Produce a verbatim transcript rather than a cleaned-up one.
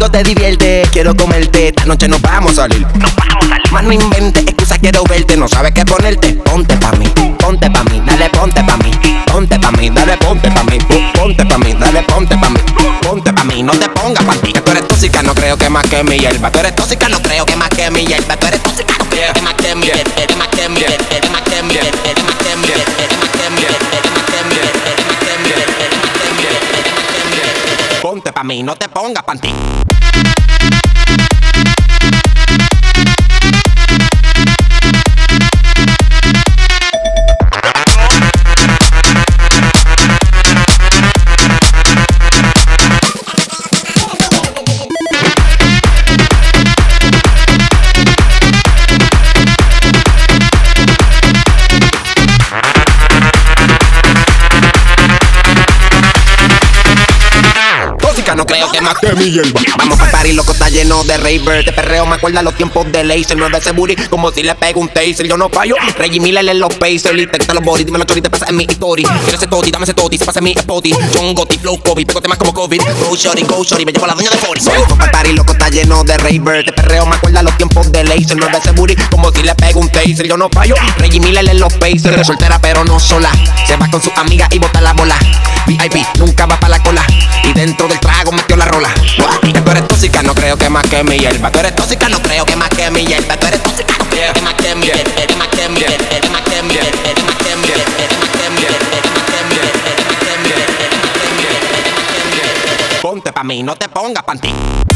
Conmigo te diviertes, quiero comerte. Esta noche nos vamos a salir. Nos vamos a salir. Más no inventes, excusa, quiero verte. No sabes qué ponerte. Ponte pa' mí, ponte pa' mí, dale ponte pa' mí. Ponte pa' mí, dale ponte pa' mí. Ponte pa' mí, dale ponte pa' mí. Ponte pa' mí, no te pongas pa' ti. Que tú eres tóxica, no creo que más que mi hierba. Tú eres tóxica, no creo que más que mi hierba. Tú eres tóxica, no creo que más que mi hierba. Eres más que mi hierba, eres más que mi hierba, eres más que mi hierba, eres más que mi hierba, eres más que mi hierba, eres más que mi hierba, eres más que mi hierba, eres más que mi hierba. Ponte pa' mí, no te pongas pa' ti. No creo que más que mi hierba. Vamos pa' party, loco, está lleno de raver. Te perreo, me acuerda los tiempos de laser. No es de ese booty, como si le pego un taser. Yo no fallo, Reggie Miller en los Pacers. Y te los body, dime lo que te pasa en mi story. Quiero ese toti, dame ese toti, se pasa en mi spotty. John Gotti, flow COVID, pego temas como COVID. Go shorty, go shorty, me llevo a la doña de forty. Vamos pa' party, loco, está lleno de raver. Te perreo, me acuerda los tiempos de laser. No es de ese booty, como si le pego un taser. Yo no fallo, Reggie Miller en los Pacers. Soltera pero no sola, se va con sus amigas y bota la bola. V I P, nunca va pa' la cola. Y dentro del trago metió la rola. Que tú eres tóxica, no creo que más que mi hierba. Tú eres tóxica, no creo que más que mi hierba. Tú eres tóxica, no creo que más que mi hierba. Eres más que mi hierba, eres más que mi hierba, eres más que mi hierba, eres más que mi hierba, eres más que mi hierba, eres más que mi hierba, eres más que mi hierba, eres más que mi hierba. Ponte pa' mí, no te pongas pa' ti.